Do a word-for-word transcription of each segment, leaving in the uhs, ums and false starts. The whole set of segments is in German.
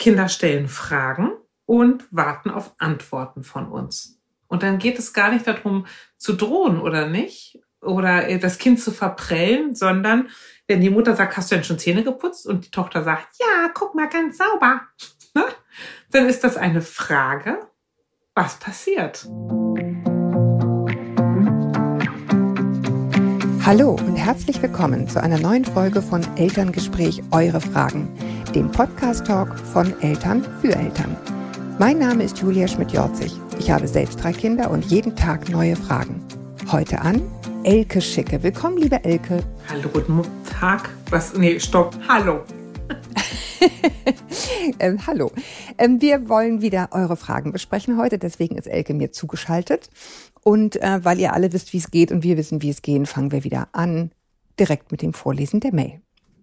Kinder stellen Fragen und warten auf Antworten von uns. Und dann geht es gar nicht darum, zu drohen oder nicht, oder das Kind zu verprellen, sondern wenn die Mutter sagt, hast du denn schon Zähne geputzt? Und die Tochter sagt, ja, guck mal, ganz sauber. Ne? Dann ist das eine Frage, was passiert? Hallo und herzlich willkommen zu einer neuen Folge von Elterngespräch Eure Fragen, dem Podcast-Talk von Eltern für Eltern. Mein Name ist Julia Schmidt-Jorzig. Ich habe selbst drei Kinder und jeden Tag neue Fragen. Heute an Elke Schicke. Willkommen, liebe Elke. Hallo, guten Tag. Was? Nee, stopp. Hallo. ähm, hallo. Ähm, wir wollen wieder eure Fragen besprechen heute, deswegen ist Elke mir zugeschaltet. Und äh, weil ihr alle wisst, wie es geht und wir wissen, wie es geht, fangen wir wieder an, direkt mit dem Vorlesen der Mail.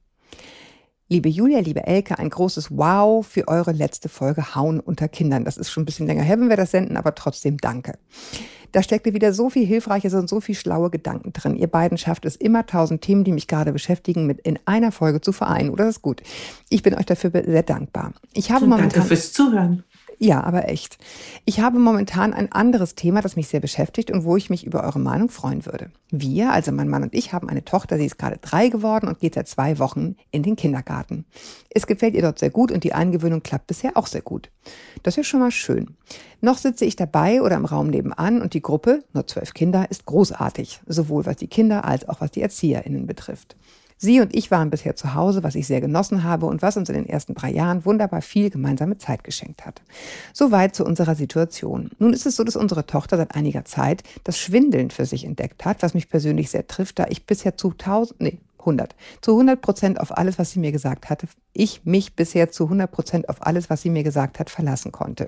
Liebe Julia, liebe Elke, ein großes Wow für eure letzte Folge Hauen unter Kindern. Das ist schon ein bisschen länger her, wenn wir das senden, aber trotzdem danke. Da steckte wieder so viel Hilfreiches und so viel schlaue Gedanken drin. Ihr beiden schafft es immer, tausend Themen, die mich gerade beschäftigen, mit in einer Folge zu vereinen. Oder das ist gut. Ich bin euch dafür sehr dankbar. Ich habe momentan, danke fürs Zuhören. Ja, aber echt. Ich habe momentan ein anderes Thema, das mich sehr beschäftigt und wo ich mich über eure Meinung freuen würde. Wir, also mein Mann und ich, haben eine Tochter, sie ist gerade drei geworden und geht seit zwei Wochen in den Kindergarten. Es gefällt ihr dort sehr gut und die Eingewöhnung klappt bisher auch sehr gut. Das ist schon mal schön. Noch sitze ich dabei oder im Raum nebenan und die Gruppe, nur zwölf Kinder, ist großartig, sowohl was die Kinder als auch was die ErzieherInnen betrifft. Sie und ich waren bisher zu Hause, was ich sehr genossen habe und was uns in den ersten drei Jahren wunderbar viel gemeinsame Zeit geschenkt hat. Soweit zu unserer Situation. Nun ist es so, dass unsere Tochter seit einiger Zeit das Schwindeln für sich entdeckt hat, was mich persönlich sehr trifft, da ich bisher zu tausend, nee, hundert, zu hundert Prozent auf alles, was sie mir gesagt hatte, ich mich bisher zu hundert Prozent auf alles, was sie mir gesagt hat, verlassen konnte.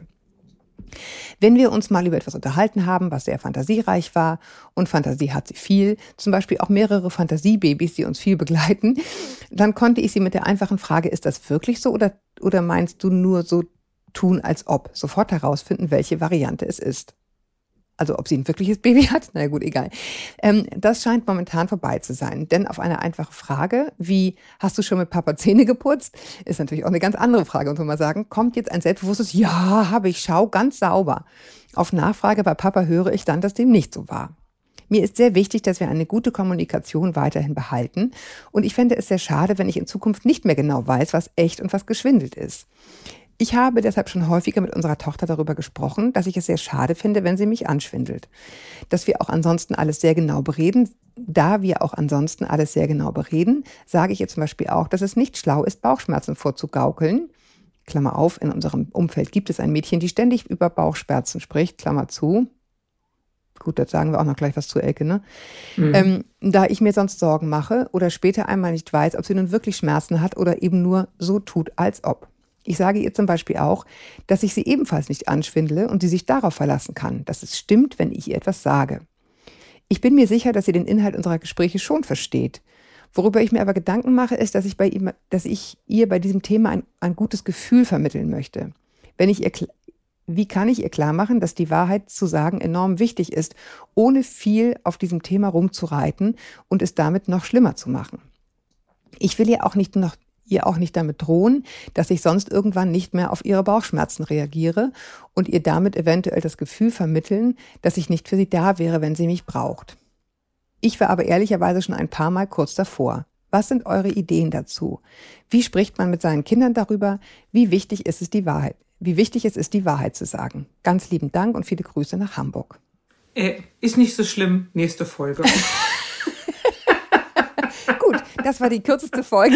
Wenn wir uns mal über etwas unterhalten haben, was sehr fantasiereich war, und Fantasie hat sie viel, zum Beispiel auch mehrere Fantasiebabys, die uns viel begleiten, dann konnte ich sie mit der einfachen Frage, ist das wirklich so oder, oder meinst du nur so tun, als ob, sofort herausfinden, welche Variante es ist. Also ob sie ein wirkliches Baby hat? Na gut, egal. Ähm, das scheint momentan vorbei zu sein. Denn auf eine einfache Frage wie, hast du schon mit Papa Zähne geputzt? Ist natürlich auch eine ganz andere Frage. Und wenn wir sagen, kommt jetzt ein selbstbewusstes, ja, habe ich, schau, ganz sauber. Auf Nachfrage bei Papa höre ich dann, dass dem nicht so war. Mir ist sehr wichtig, dass wir eine gute Kommunikation weiterhin behalten. Und ich fände es sehr schade, wenn ich in Zukunft nicht mehr genau weiß, was echt und was geschwindelt ist. Ich habe deshalb schon häufiger mit unserer Tochter darüber gesprochen, dass ich es sehr schade finde, wenn sie mich anschwindelt. Dass wir auch ansonsten alles sehr genau bereden. Da wir auch ansonsten alles sehr genau bereden, sage ich ihr zum Beispiel auch, dass es nicht schlau ist, Bauchschmerzen vorzugaukeln. Klammer auf, in unserem Umfeld gibt es ein Mädchen, die ständig über Bauchschmerzen spricht, Klammer zu. Gut, das sagen wir auch noch gleich was zu Elke, ne? Mhm. Ähm, da ich mir sonst Sorgen mache oder später einmal nicht weiß, ob sie nun wirklich Schmerzen hat oder eben nur so tut, als ob. Ich sage ihr zum Beispiel auch, dass ich sie ebenfalls nicht anschwindele und sie sich darauf verlassen kann, dass es stimmt, wenn ich ihr etwas sage. Ich bin mir sicher, dass sie den Inhalt unserer Gespräche schon versteht. Worüber ich mir aber Gedanken mache, ist, dass ich, bei ihm, dass ich ihr bei diesem Thema ein, ein gutes Gefühl vermitteln möchte. Wenn ich ihr, wie kann ich ihr klar machen, dass die Wahrheit zu sagen enorm wichtig ist, ohne viel auf diesem Thema rumzureiten und es damit noch schlimmer zu machen? Ich will ihr auch nicht noch ihr auch nicht damit drohen, dass ich sonst irgendwann nicht mehr auf ihre Bauchschmerzen reagiere und ihr damit eventuell das Gefühl vermitteln, dass ich nicht für sie da wäre, wenn sie mich braucht. Ich war aber ehrlicherweise schon ein paar Mal kurz davor. Was sind eure Ideen dazu? Wie spricht man mit seinen Kindern darüber? Wie wichtig ist es, die Wahrheit? Wie wichtig es ist, die Wahrheit zu sagen? Ganz lieben Dank und viele Grüße nach Hamburg. Äh, ist nicht so schlimm. Nächste Folge. Gut, das war die kürzeste Folge.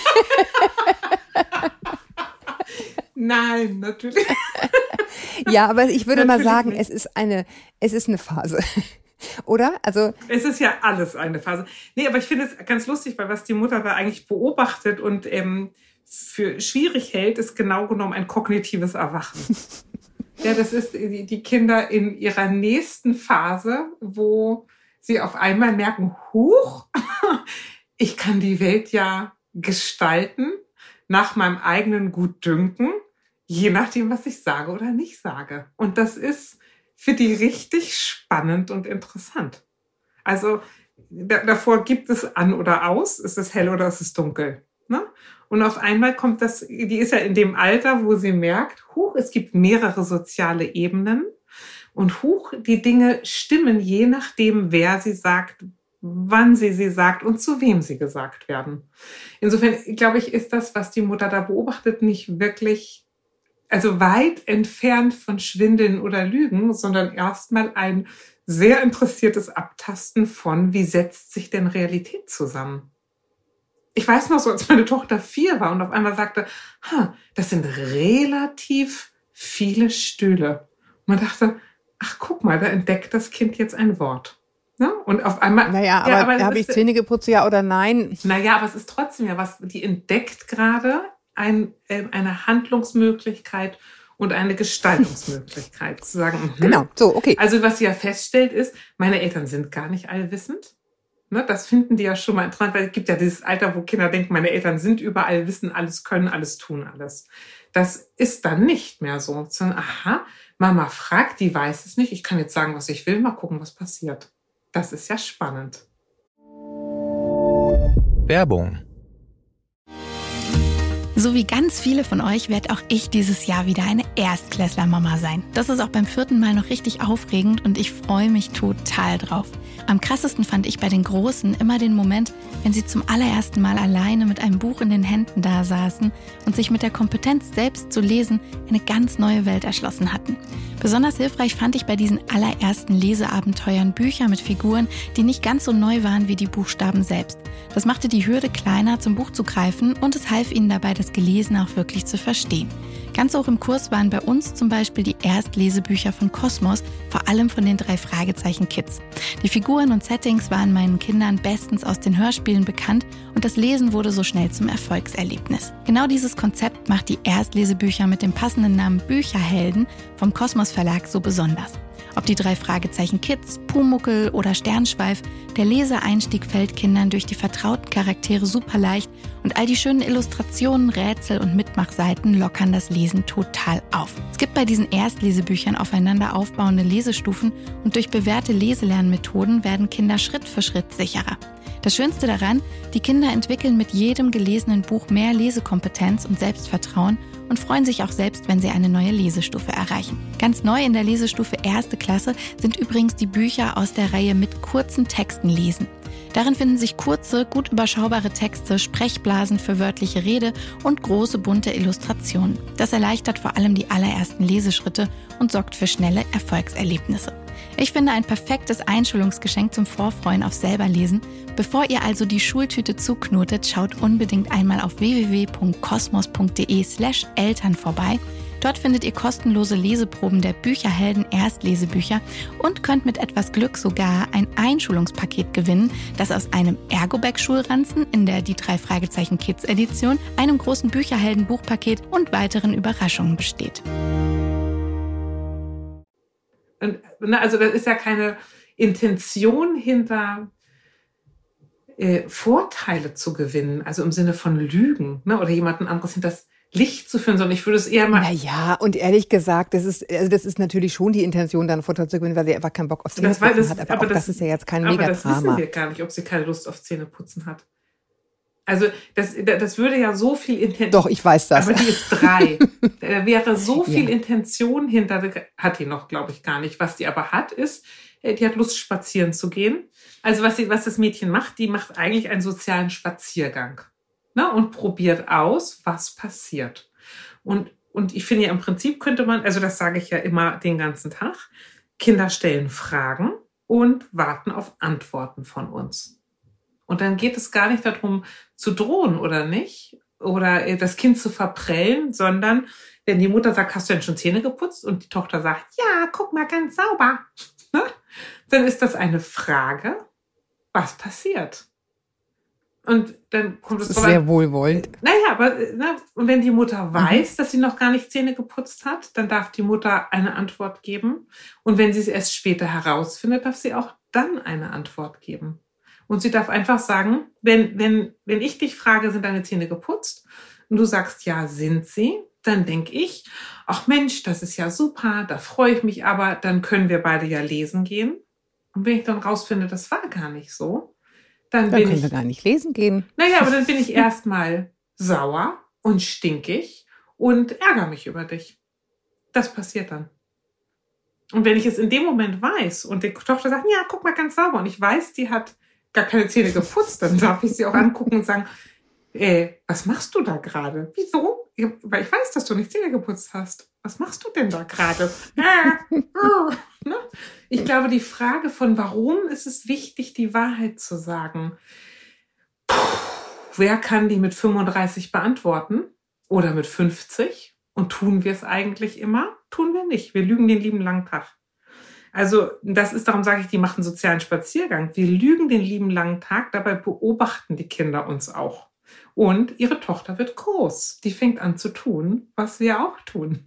Nein, natürlich. Ja, aber ich würde natürlich mal sagen, nicht. es ist eine, es ist eine Phase. Oder? Also es ist ja alles eine Phase. Nee, aber ich finde es ganz lustig, weil was die Mutter da eigentlich beobachtet und ähm, für schwierig hält, ist genau genommen ein kognitives Erwachen. Ja, das ist die Kinder in ihrer nächsten Phase, wo sie auf einmal merken, huch, ich kann die Welt ja gestalten nach meinem eigenen Gutdünken, je nachdem, was ich sage oder nicht sage. Und das ist für die richtig spannend und interessant. Also da, davor gibt es an oder aus, ist es hell oder ist es dunkel. Ne? Und auf einmal kommt das, die ist ja in dem Alter, wo sie merkt, huch, es gibt mehrere soziale Ebenen und huch, die Dinge stimmen je nachdem, wer sie sagt, wann sie sie sagt und zu wem sie gesagt werden. Insofern, glaube ich, ist das, was die Mutter da beobachtet, nicht wirklich, also weit entfernt von Schwindeln oder Lügen, sondern erstmal ein sehr interessiertes Abtasten von, wie setzt sich denn Realität zusammen? Ich weiß noch so, als meine Tochter vier war und auf einmal sagte, ha, das sind relativ viele Stühle. Und man dachte, ach, guck mal, da entdeckt das Kind jetzt ein Wort. Ne? Und auf einmal... Naja, aber, ja, aber habe ich Zähne geputzt, ja oder nein? Naja, aber es ist trotzdem ja was, die entdeckt gerade ein, äh, eine Handlungsmöglichkeit und eine Gestaltungsmöglichkeit. Zu sagen, mh. Genau, so, okay. Also was sie ja feststellt ist, meine Eltern sind gar nicht allwissend. Ne, das finden die ja schon mal interessant, weil es gibt ja dieses Alter, wo Kinder denken, meine Eltern sind überall, wissen alles, können alles, tun alles. Das ist dann nicht mehr so. Sondern, aha, Mama fragt, die weiß es nicht, ich kann jetzt sagen, was ich will, mal gucken, was passiert. Das ist ja spannend. Werbung. So wie ganz viele von euch werde auch ich dieses Jahr wieder eine Erstklässler-Mama sein. Das ist auch beim vierten Mal noch richtig aufregend und ich freue mich total drauf. Am krassesten fand ich bei den Großen immer den Moment, wenn sie zum allerersten Mal alleine mit einem Buch in den Händen da saßen und sich mit der Kompetenz, selbst zu lesen, eine ganz neue Welt erschlossen hatten. Besonders hilfreich fand ich bei diesen allerersten Leseabenteuern Bücher mit Figuren, die nicht ganz so neu waren wie die Buchstaben selbst. Das machte die Hürde kleiner, zum Buch zu greifen und es half ihnen dabei, das Gelesene auch wirklich zu verstehen. Ganz hoch im Kurs waren bei uns zum Beispiel die Erstlesebücher von Kosmos, vor allem von den drei Fragezeichen Kids. Die Figuren und Settings waren meinen Kindern bestens aus den Hörspielen bekannt und das Lesen wurde so schnell zum Erfolgserlebnis. Genau dieses Konzept macht die Erstlesebücher mit dem passenden Namen Bücherhelden vom Kosmos Verlag so besonders. Ob die drei Fragezeichen Kids, Pumuckl oder Sternschweif, der Leseeinstieg fällt Kindern durch die vertrauten Charaktere super leicht und all die schönen Illustrationen, Rätsel und Mitmachseiten lockern das Lesen total auf. Es gibt bei diesen Erstlesebüchern aufeinander aufbauende Lesestufen und durch bewährte Leselernmethoden werden Kinder Schritt für Schritt sicherer. Das Schönste daran, die Kinder entwickeln mit jedem gelesenen Buch mehr Lesekompetenz und Selbstvertrauen und freuen sich auch selbst, wenn sie eine neue Lesestufe erreichen. Ganz neu in der Lesestufe erste Klasse sind übrigens die Bücher aus der Reihe mit kurzen Texten lesen. Darin finden sich kurze, gut überschaubare Texte, Sprechblasen für wörtliche Rede und große bunte Illustrationen. Das erleichtert vor allem die allerersten Leseschritte und sorgt für schnelle Erfolgserlebnisse. Ich finde ein perfektes Einschulungsgeschenk zum Vorfreuen auf Selberlesen. Bevor ihr also die Schultüte zuknotet, schaut unbedingt einmal auf w w w punkt kosmos punkt d e slash eltern vorbei. Dort findet ihr kostenlose Leseproben der Bücherhelden Erstlesebücher und könnt mit etwas Glück sogar ein Einschulungspaket gewinnen, das aus einem Ergobag-Schulranzen in der Die drei Fragezeichen Kids Edition, einem großen Bücherhelden-Buchpaket und weiteren Überraschungen besteht. Und, also das ist ja keine Intention hinter äh, Vorteile zu gewinnen, also im Sinne von Lügen, ne, oder jemanden anderes hinter das Licht zu führen, sondern ich würde es eher mal... Naja, und ehrlich gesagt, das ist, also das ist natürlich schon die Intention, dann Vorteil zu gewinnen, weil sie einfach keinen Bock auf Zähneputzen hat. Aber, aber auch das, das ist ja jetzt kein Megadrama. Aber das wissen wir gar nicht, ob sie keine Lust auf Zähneputzen hat. Also das, das würde ja so viel Intention... Doch, ich weiß das. Aber die ist drei. Da wäre so viel ja. Intention hinter... Hat die noch, glaube ich, gar nicht. Was die aber hat, ist, die hat Lust, spazieren zu gehen. Also was, sie, was das Mädchen macht, die macht eigentlich einen sozialen Spaziergang. Ne, und probiert aus, was passiert. Und, und ich finde ja, im Prinzip könnte man, also das sage ich ja immer den ganzen Tag, Kinder stellen Fragen und warten auf Antworten von uns. Und dann geht es gar nicht darum, zu drohen oder nicht, oder das Kind zu verprellen, sondern wenn die Mutter sagt, hast du denn schon Zähne geputzt? Und die Tochter sagt, ja, guck mal, ganz sauber. Ne? Dann ist das eine Frage, was passiert? Und dann kommt es das ist sehr wohlwollend. Naja, aber na, und wenn die Mutter weiß, mhm. dass sie noch gar nicht Zähne geputzt hat, dann darf die Mutter eine Antwort geben. Und wenn sie es erst später herausfindet, darf sie auch dann eine Antwort geben. Und sie darf einfach sagen, wenn, wenn, wenn ich dich frage, sind deine Zähne geputzt? Und du sagst, ja, sind sie? Dann denke ich, ach Mensch, das ist ja super, da freue ich mich aber, dann können wir beide ja lesen gehen. Und wenn ich dann rausfinde, das war gar nicht so, Dann, dann bin können ich, wir gar nicht lesen gehen. Naja, aber dann bin ich erstmal sauer und stinkig und ärgere mich über dich. Das passiert dann. Und wenn ich es in dem Moment weiß und die Tochter sagt, ja, guck mal, ganz sauber, und ich weiß, die hat gar keine Zähne geputzt, dann darf ich sie auch angucken und sagen, äh, was machst du da gerade? Wieso? Weil ich weiß, dass du nicht Zähne geputzt hast. Was machst du denn da gerade? Äh, äh, ne? Ich glaube, die Frage von warum ist es wichtig, die Wahrheit zu sagen, puh, wer kann die mit fünfunddreißig beantworten oder mit fünfzig? Und tun wir es eigentlich immer? Tun wir nicht. Wir lügen den lieben langen Tag. Also das ist, darum sage ich, die machen einen sozialen Spaziergang. Wir lügen den lieben langen Tag, dabei beobachten die Kinder uns auch. Und ihre Tochter wird groß. Die fängt an zu tun, was wir auch tun.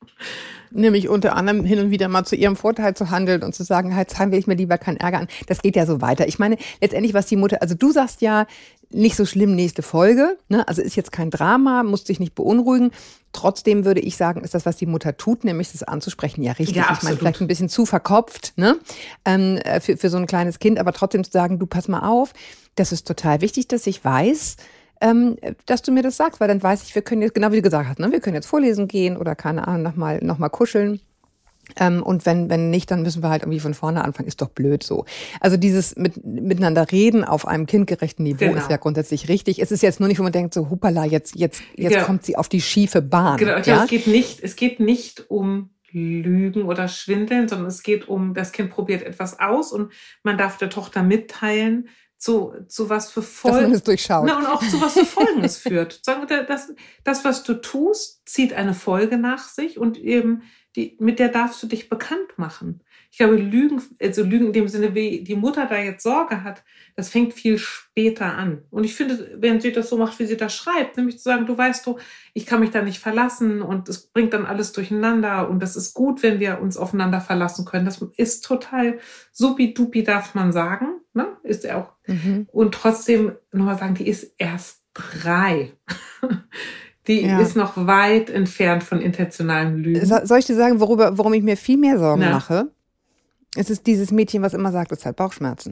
Nämlich unter anderem hin und wieder mal zu ihrem Vorteil zu handeln und zu sagen, halt, zahlen will ich mir lieber keinen Ärger an. Das geht ja so weiter. Ich meine, letztendlich, was die Mutter, also du sagst ja, nicht so schlimm, nächste Folge, ne? Also ist jetzt kein Drama, musst dich nicht beunruhigen. Trotzdem würde ich sagen, ist das, was die Mutter tut, nämlich das anzusprechen, ja richtig. Ja, ich meine, vielleicht ein bisschen zu verkopft, ne? Ähm, für, für so ein kleines Kind, aber trotzdem zu sagen, du pass mal auf, das ist total wichtig, dass ich weiß, ähm, dass du mir das sagst, weil dann weiß ich, wir können jetzt, genau wie du gesagt hast, ne? Wir können jetzt vorlesen gehen oder keine Ahnung, nochmal noch mal kuscheln. Ähm, und wenn wenn nicht, dann müssen wir halt irgendwie von vorne anfangen. Ist doch blöd so. Also dieses mit, miteinander reden auf einem kindgerechten Niveau genau. ist ja grundsätzlich richtig. Es ist jetzt nur nicht, wo man denkt, so hoppala, jetzt jetzt jetzt ja. kommt sie auf die schiefe Bahn. Genau, ja? glaube, es geht nicht, es geht nicht um Lügen oder Schwindeln, sondern es geht um, das Kind probiert etwas aus und man darf der Tochter mitteilen, zu, zu was für Folgen. Dass man es durchschaut. Na, und auch zu was für Folgen es führt. Sagen wir, das, das, was du tust, zieht eine Folge nach sich und eben die, mit der darfst du dich bekannt machen. Ich glaube, Lügen, also Lügen in dem Sinne, wie die Mutter da jetzt Sorge hat, das fängt viel später an. Und ich finde, wenn sie das so macht, wie sie das schreibt, nämlich zu sagen, du weißt du, ich kann mich da nicht verlassen und es bringt dann alles durcheinander und das ist gut, wenn wir uns aufeinander verlassen können. Das ist total supi-dupi, darf man sagen, ne? Ist er auch. Mhm. Und trotzdem nochmal sagen, die ist erst drei. Die ja. ist noch weit entfernt von intentionalen Lügen. Soll ich dir sagen, worüber, worum ich mir viel mehr Sorgen Na. mache? Es ist dieses Mädchen, was immer sagt, es hat Bauchschmerzen.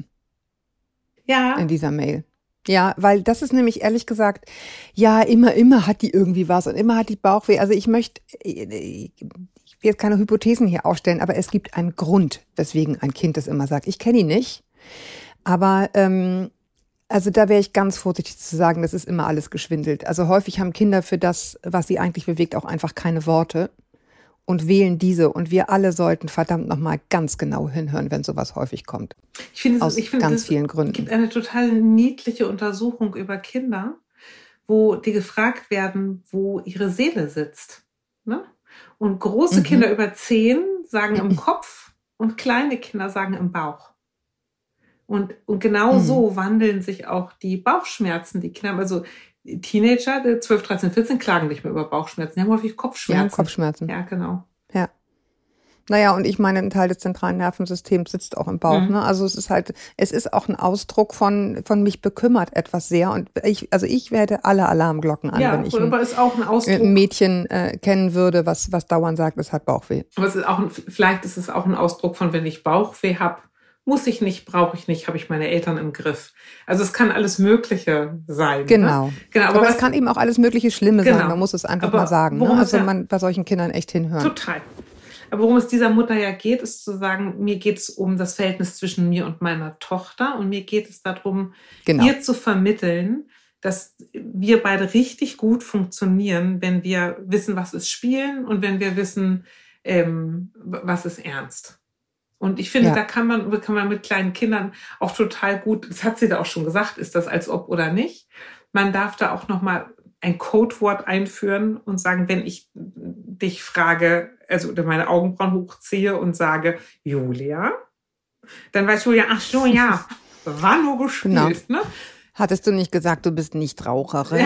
Ja. In dieser Mail. Ja, weil das ist nämlich ehrlich gesagt, ja, immer, immer hat die irgendwie was und immer hat die Bauchweh. Also ich möchte, ich will jetzt keine Hypothesen hier aufstellen, aber es gibt einen Grund, weswegen ein Kind das immer sagt. Ich kenne ihn nicht, aber ähm, also da wäre ich ganz vorsichtig zu sagen, das ist immer alles geschwindelt. Also häufig haben Kinder für das, was sie eigentlich bewegt, auch einfach keine Worte und wählen diese. Und wir alle sollten verdammt nochmal ganz genau hinhören, wenn sowas häufig kommt. Ich finde, Aus ich finde, ganz es vielen Gründen. gibt eine total niedliche Untersuchung über Kinder, wo die gefragt werden, wo ihre Seele sitzt. Ne? Und große mhm. Kinder über zehn sagen im Kopf und kleine Kinder sagen im Bauch. Und, und genau mhm. so wandeln sich auch die Bauchschmerzen, die Kinder haben. Also Teenager, zwölf, dreizehn, vierzehn, klagen nicht mehr über Bauchschmerzen. Die haben häufig Kopfschmerzen. Ja, Kopfschmerzen. Ja, genau. Ja. Naja, und ich meine, ein Teil des zentralen Nervensystems sitzt auch im Bauch. Mhm. Ne? Also es ist halt, es ist auch ein Ausdruck von, von mich bekümmert etwas sehr. Und ich, also ich werde alle Alarmglocken an, ja, wenn ich ein, aber ist auch ein, Ausdruck, ein Mädchen äh, kennen würde, was, was dauernd sagt, es hat Bauchweh. Aber es ist auch, ein, vielleicht ist es auch ein Ausdruck von, wenn ich Bauchweh habe, muss ich nicht, brauche ich nicht, habe ich meine Eltern im Griff. Also es kann alles Mögliche sein. Genau. Ne? genau aber aber es kann eben auch alles mögliche Schlimme genau. sein. Man muss es einfach aber mal sagen. Ne? Also man bei solchen Kindern echt hinhören. Total. Aber worum es dieser Mutter ja geht, ist zu sagen, mir geht es um das Verhältnis zwischen mir und meiner Tochter und mir geht es darum, genau. ihr zu vermitteln, dass wir beide richtig gut funktionieren, wenn wir wissen, was ist Spielen und wenn wir wissen, ähm, was ist ernst. Und ich finde, ja. da kann man, kann man mit kleinen Kindern auch total gut, das hat sie da auch schon gesagt, ist das als ob oder nicht. Man darf da auch nochmal ein Codewort einführen und sagen, wenn ich dich frage, also meine Augenbrauen hochziehe und sage, Julia, dann weiß Julia, ach so, ja, war nur gespielt. Genau. Ne? Hattest du nicht gesagt, du bist Nichtraucherin?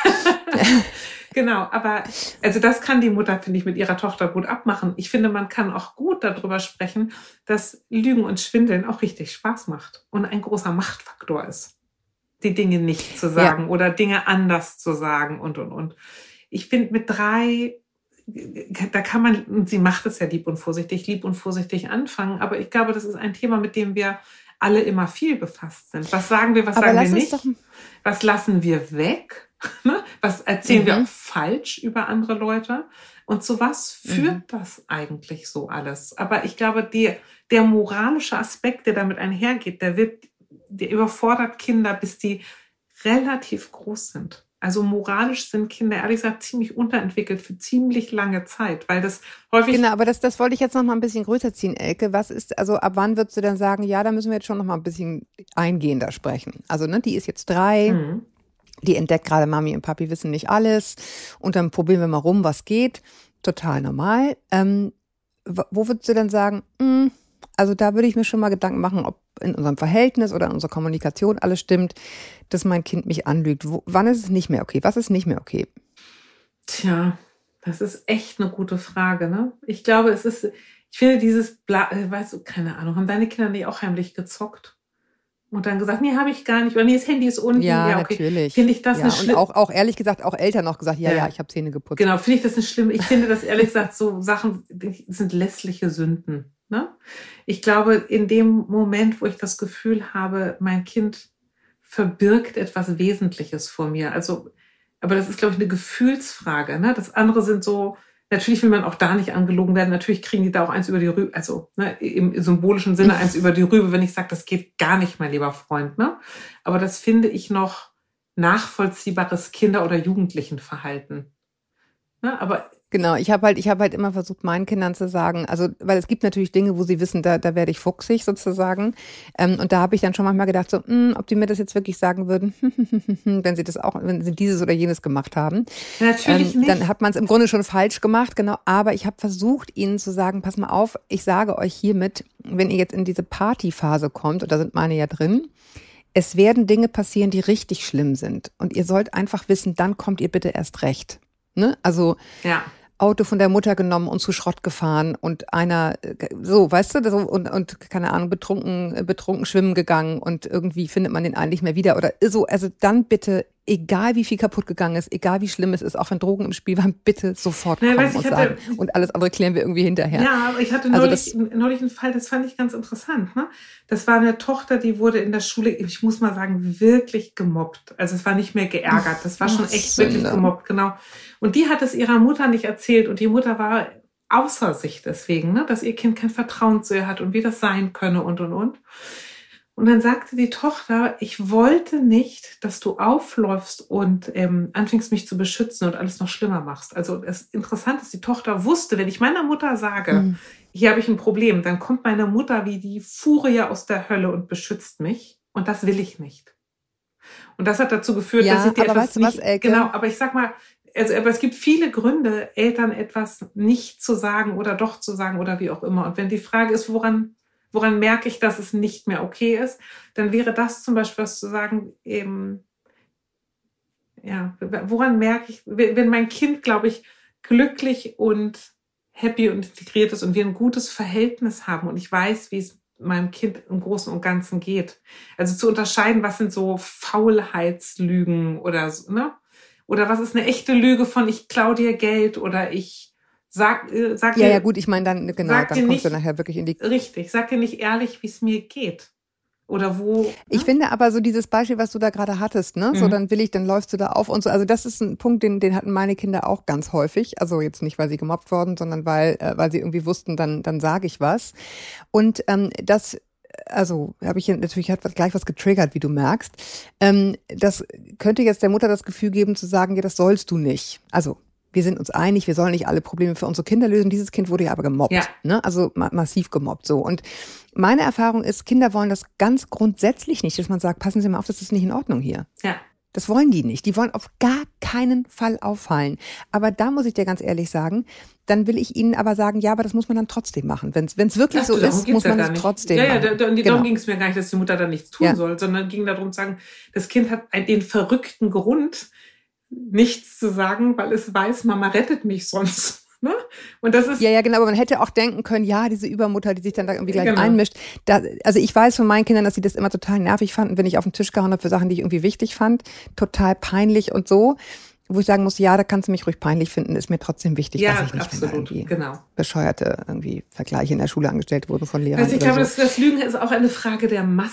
Genau, aber also das kann die Mutter, finde ich, mit ihrer Tochter gut abmachen. Ich finde, man kann auch gut darüber sprechen, dass Lügen und Schwindeln auch richtig Spaß macht und ein großer Machtfaktor ist, die Dinge nicht zu sagen ja. oder Dinge anders zu sagen und, und, und. Ich finde, mit drei, da kann man, und sie macht es ja lieb und vorsichtig, lieb und vorsichtig anfangen, aber ich glaube, das ist ein Thema, mit dem wir alle immer viel befasst sind. Was sagen wir, was aber sagen wir nicht? Doch... Was lassen wir weg? Was erzählen Mhm. wir auch falsch über andere Leute? Und zu was führt Mhm. das eigentlich so alles? Aber ich glaube, die, der moralische Aspekt, der damit einhergeht, der wird, der überfordert Kinder, bis die relativ groß sind. Also moralisch sind Kinder, ehrlich gesagt, ziemlich unterentwickelt für ziemlich lange Zeit, weil das häufig... Genau, aber das, das wollte ich jetzt noch mal ein bisschen größer ziehen, Elke. Was ist, also ab wann würdest du dann sagen, ja, da müssen wir jetzt schon noch mal ein bisschen eingehender sprechen? Also, ne, die ist jetzt drei, Hm. die entdeckt gerade, Mami und Papi wissen nicht alles und dann probieren wir mal rum, was geht. Total normal. Ähm, w- wo würdest du dann sagen, mh, also da würde ich mir schon mal Gedanken machen, ob in unserem Verhältnis oder in unserer Kommunikation alles stimmt, dass mein Kind mich anlügt. Wo, wann ist es nicht mehr okay? Was ist nicht mehr okay? Tja, das ist echt eine gute Frage, ne? Ich glaube, es ist, ich finde dieses, Bla, äh, weißt du, keine Ahnung, haben deine Kinder nicht auch heimlich gezockt? Und dann gesagt, nee, habe ich gar nicht. Oder nee, das Handy ist unten. Ja, okay. natürlich. Finde ich das Ja, eine und schlimme... auch, auch ehrlich gesagt, auch Eltern auch gesagt, ja, Ja. ja, ich habe Zähne geputzt. Genau, finde ich das eine schlimme... Ich finde das ehrlich gesagt, so Sachen die sind lässliche Sünden. Ne? Ich glaube, in dem Moment, wo ich das Gefühl habe, mein Kind verbirgt etwas Wesentliches vor mir, also, aber das ist, glaube ich, eine Gefühlsfrage. Ne? Das andere sind so, natürlich will man auch da nicht angelogen werden, natürlich kriegen die da auch eins über die Rübe, also ne, im symbolischen Sinne eins über die Rübe, wenn ich sage, das geht gar nicht, mein lieber Freund. Ne? Aber das finde ich noch nachvollziehbares Kinder- oder Jugendlichenverhalten. Ne? Aber Genau, ich habe halt, ich habe halt immer versucht, meinen Kindern zu sagen, also, weil es gibt natürlich Dinge, wo sie wissen, da, da werde ich fuchsig sozusagen. Ähm, und da habe ich dann schon manchmal gedacht, so, mh, ob die mir das jetzt wirklich sagen würden, wenn sie das auch, wenn sie dieses oder jenes gemacht haben. natürlich ähm, nicht. Dann hat man es im Grunde schon falsch gemacht, genau. Aber ich habe versucht, ihnen zu sagen, pass mal auf, ich sage euch hiermit, wenn ihr jetzt in diese Partyphase kommt, und da sind meine ja drin, es werden Dinge passieren, die richtig schlimm sind. Und ihr sollt einfach wissen, dann kommt ihr bitte erst recht. Ne? Also Ja. Auto von der Mutter genommen und zu Schrott gefahren und einer, so, weißt du, so, und, und keine Ahnung, betrunken, betrunken schwimmen gegangen und irgendwie findet man den einen nicht mehr wieder oder so. Also dann bitte, egal wie viel kaputt gegangen ist, egal wie schlimm es ist, auch wenn Drogen im Spiel waren, bitte sofort Ja, kommen weiß, ich und hatte- sagen. Und alles andere klären wir irgendwie hinterher. Ja, aber ich hatte Also neulich, das- neulich einen Fall, das fand ich ganz interessant. Ne? Das war eine Tochter, die wurde in der Schule, ich muss mal sagen, wirklich gemobbt. Also es war nicht mehr geärgert, das war schon Ach, echt Sünde. wirklich gemobbt, genau. Und die hat es ihrer Mutter nicht erzählt und die Mutter war außer sich deswegen, ne? Dass ihr Kind kein Vertrauen zu ihr hat und wie das sein könne und, und, und. Und dann sagte die Tochter, ich wollte nicht, dass du aufläufst und ähm, anfängst mich zu beschützen und alles noch schlimmer machst. Also das Interessante ist, die Tochter wusste, wenn ich meiner Mutter sage, Mhm. hier habe ich ein Problem, dann kommt meine Mutter wie die Furie aus der Hölle und beschützt mich. Und das will ich nicht. Und das hat dazu geführt, Ja, dass ich dir aber etwas weißt du was, nicht... Elke? Genau, aber ich sag mal, also, aber es gibt viele Gründe, Eltern etwas nicht zu sagen oder doch zu sagen oder wie auch immer. Und wenn die Frage ist, woran, woran merke ich, dass es nicht mehr okay ist, dann wäre das zum Beispiel was zu sagen, eben, ja, woran merke ich, wenn wenn mein Kind, glaube ich, glücklich und happy und integriert ist und wir ein gutes Verhältnis haben und ich weiß, wie es meinem Kind im Großen und Ganzen geht. Also zu unterscheiden, was sind so Faulheitslügen oder so, ne? Oder was ist eine echte Lüge von ich klau dir Geld oder ich sag, äh, sag Ja, dir, ja, gut, ich meine dann, genau, Sag dann dir kommst nicht- du nachher wirklich in die. richtig, sag dir nicht ehrlich, wie es mir geht. Oder wo. Ich ne? finde aber so dieses Beispiel, was du da gerade hattest, ne, so Mhm. dann will ich, dann läufst du da auf und so. Also das ist ein Punkt, den, den hatten meine Kinder auch ganz häufig. Also jetzt nicht, weil sie gemobbt wurden, sondern weil, äh, weil sie irgendwie wussten, dann, dann sage ich was. Und ähm, das, also habe ich hier natürlich hat was, gleich was getriggert, wie du merkst. Ähm, das könnte jetzt der Mutter das Gefühl geben zu sagen, ja, das sollst du nicht. Also wir sind uns einig, wir sollen nicht alle Probleme für unsere Kinder lösen. Dieses Kind wurde ja aber gemobbt, Ja. ne? Also ma- massiv gemobbt so. Und meine Erfahrung ist, Kinder wollen das ganz grundsätzlich nicht, dass man sagt, passen Sie mal auf, das ist nicht in Ordnung hier. Ja. Das wollen die nicht. Die wollen auf gar keinen Fall auffallen. Aber da muss ich dir ganz ehrlich sagen, dann will ich ihnen aber sagen, ja, aber das muss man dann trotzdem machen. Wenn es wirklich Ach, so darum ist, geht's muss ja man gar es nicht. trotzdem Ja, ja, machen. da, da, darum Genau. ging es mir gar nicht, dass die Mutter da nichts tun Ja. soll, sondern ging darum zu sagen, das Kind hat einen, den verrückten Grund, nichts zu sagen, weil es weiß, Mama rettet mich sonst. Ne? Und das ist Ja, ja, genau, aber man hätte auch denken können, ja, diese Übermutter, die sich dann da irgendwie gleich Genau. einmischt. Da, also ich weiß von meinen Kindern, dass sie das immer total nervig fanden, wenn ich auf den Tisch gehauen habe für Sachen, die ich irgendwie wichtig fand. Total peinlich und so. Wo ich sagen muss, ja, da kannst du mich ruhig peinlich finden, ist mir trotzdem wichtig, ja, dass ich nicht, wenn da absolut, irgendwie genau. bescheuerte irgendwie Vergleiche in der Schule angestellt wurden von Lehrern Also ich oder glaube, so. das, das Lügen ist auch eine Frage der Masse.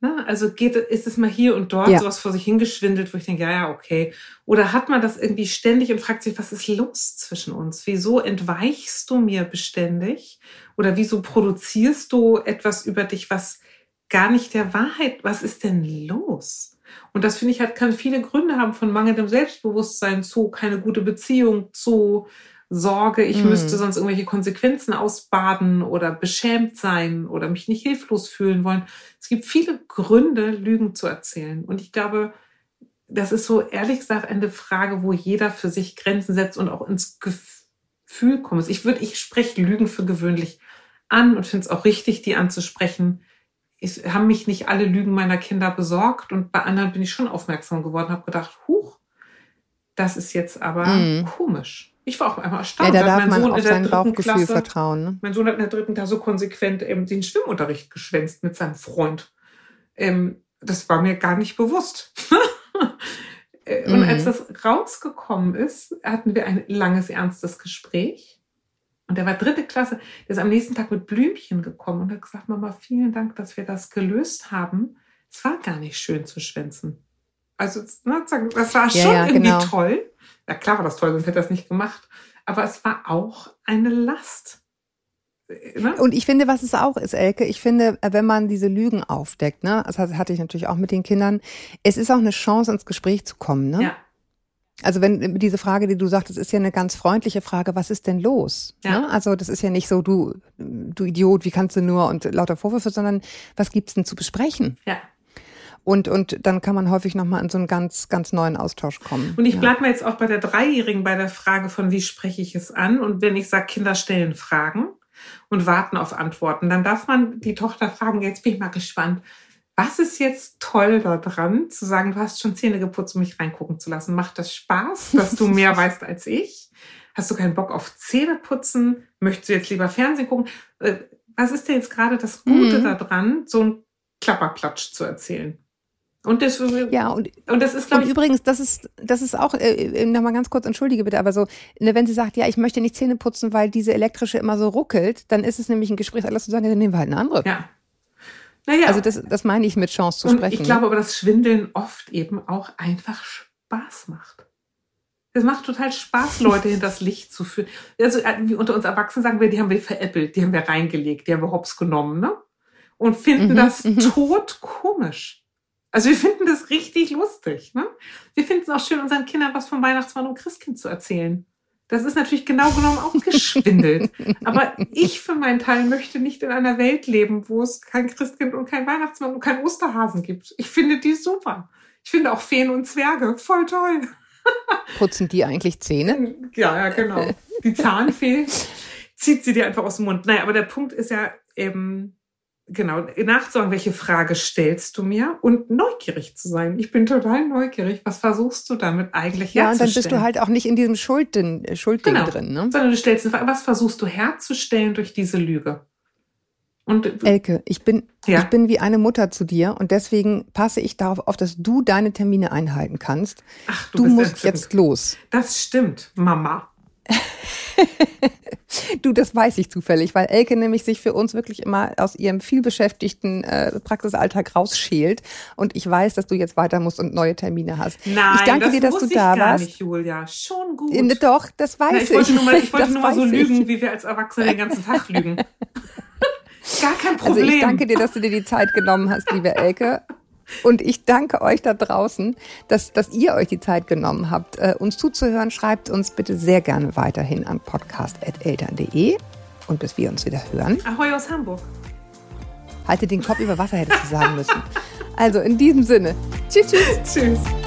Ne? Also geht, ist es mal hier und dort ja. sowas vor sich hingeschwindelt, wo ich denke, ja, ja, okay. Oder hat man das irgendwie ständig und fragt sich, was ist los zwischen uns? Wieso entweichst du mir beständig? Oder wieso produzierst du etwas über dich, was gar nicht der Wahrheit, was ist denn los? Und das, finde ich, halt, kann viele Gründe haben, von mangelndem Selbstbewusstsein zu, keine gute Beziehung zu, Sorge, ich mm. müsste sonst irgendwelche Konsequenzen ausbaden oder beschämt sein oder mich nicht hilflos fühlen wollen. Es gibt viele Gründe, Lügen zu erzählen. Und ich glaube, das ist so ehrlich gesagt eine Frage, wo jeder für sich Grenzen setzt und auch ins Gefühl kommt. Ich würde, ich spreche Lügen für gewöhnlich an und finde es auch richtig, die anzusprechen. Ich haben mich nicht alle Lügen meiner Kinder besorgt und bei anderen bin ich schon aufmerksam geworden, habe gedacht, huch, das ist jetzt aber mm. komisch. Ich war auch einmal erstaunt. Ja, da darf mein man Sohn auf sein Bauchgefühl Klasse, vertrauen. Ne? Mein Sohn hat in der dritten Klasse konsequent ähm, den Schwimmunterricht geschwänzt mit seinem Freund. Ähm, das war mir gar nicht bewusst. Und mhm. als das rausgekommen ist, hatten wir ein langes, ernstes Gespräch. Und der war dritte Klasse, der ist am nächsten Tag mit Blümchen gekommen und hat gesagt, Mama, vielen Dank, dass wir das gelöst haben. Es war gar nicht schön zu schwänzen. Also das war schon ja, ja, irgendwie genau. toll. Ja, klar war das toll, sonst hätte er das nicht gemacht. Aber es war auch eine Last. Ne? Und ich finde, was es auch ist, Elke, ich finde, wenn man diese Lügen aufdeckt, ne, das hatte ich natürlich auch mit den Kindern, es ist auch eine Chance, ins Gespräch zu kommen. Ne? Ja. Also wenn diese Frage, die du sagtest, ist ja eine ganz freundliche Frage, was ist denn los? Ja. Ne? Also das ist ja nicht so, du, du Idiot, wie kannst du nur und lauter Vorwürfe, sondern was gibt's denn zu besprechen? Ja. Und, und dann kann man häufig nochmal in so einen ganz, ganz neuen Austausch kommen. Und ich ja. bleibe mal jetzt auch bei der Dreijährigen bei der Frage von, wie spreche ich es an? Und wenn ich sage, Kinder stellen Fragen und warten auf Antworten, dann darf man die Tochter fragen, jetzt bin ich mal gespannt, was ist jetzt toll daran, zu sagen, du hast schon Zähne geputzt, um mich reingucken zu lassen? Macht das Spaß, dass du mehr weißt als ich? Hast du keinen Bock auf Zähneputzen? Möchtest du jetzt lieber Fernsehen gucken? Was ist denn jetzt gerade das Gute mhm. daran, so einen Klapperklatsch zu erzählen? Und das, ja, und, und das ist, glaube ich. Übrigens, das ist, das ist auch, äh, nochmal ganz kurz, entschuldige bitte, aber so, ne, wenn sie sagt, ja, ich möchte nicht Zähne putzen, weil diese elektrische immer so ruckelt, dann ist es nämlich ein Gespräch, alles zu sagen, ja, dann nehmen wir halt eine andere. Ja. Naja. Also das, das meine ich mit Chance zu und sprechen. Ich glaube aber, dass Schwindeln oft eben auch einfach Spaß macht. Es macht total Spaß, Leute hinters Licht zu führen. Also, wie unter uns Erwachsenen sagen wir, die haben wir veräppelt, die haben wir reingelegt, die haben wir hops genommen, ne? Und finden mhm, das mhm. tot komisch. Also wir finden das richtig lustig. Ne? Wir finden es auch schön, unseren Kindern was vom Weihnachtsmann und Christkind zu erzählen. Das ist natürlich genau genommen auch geschwindelt. Aber ich für meinen Teil möchte nicht in einer Welt leben, wo es kein Christkind und kein Weihnachtsmann und kein Osterhasen gibt. Ich finde die super. Ich finde auch Feen und Zwerge voll toll. Putzen die eigentlich Zähne? Ja, ja, genau. Die Zahnfee zieht sie dir einfach aus dem Mund. Naja, aber der Punkt ist ja eben... Genau, nachzusagen, welche Frage stellst du mir und neugierig zu sein. Ich bin total neugierig. Was versuchst du damit eigentlich ja, herzustellen? Ja, und dann bist du halt auch nicht in diesem Schuldding, Schuldding genau. drin. Ne? Sondern du stellst eine Frage, was versuchst du herzustellen durch diese Lüge? Und Elke, ich bin, ja. ich bin wie eine Mutter zu dir und deswegen passe ich darauf auf, dass du deine Termine einhalten kannst. Ach, du du bist musst entzückend. Jetzt los. Das stimmt, Mama. Du, das weiß ich zufällig, weil Elke nämlich sich für uns wirklich immer aus ihrem vielbeschäftigten äh, Praxisalltag rausschält. Und ich weiß, dass du jetzt weiter musst und neue Termine hast. Nein, ich danke das dir, dass du da ich gar warst. Nicht, Julia. Schon gut. Äh, doch, das weiß Na, ich. Wollte ich. nur mal, ich wollte das nur mal so lügen, ich. wie wir als Erwachsene den ganzen Tag lügen. Gar kein Problem. Also ich danke dir, dass du dir die Zeit genommen hast, liebe Elke. Und ich danke euch da draußen, dass, dass ihr euch die Zeit genommen habt, äh, uns zuzuhören. Schreibt uns bitte sehr gerne weiterhin an podcast at eltern punkt de und bis wir uns wieder hören. Ahoi aus Hamburg. Halte den Kopf über Wasser, hättest du sagen müssen. Also in diesem Sinne. Tschüss, tschüss. Tschüss.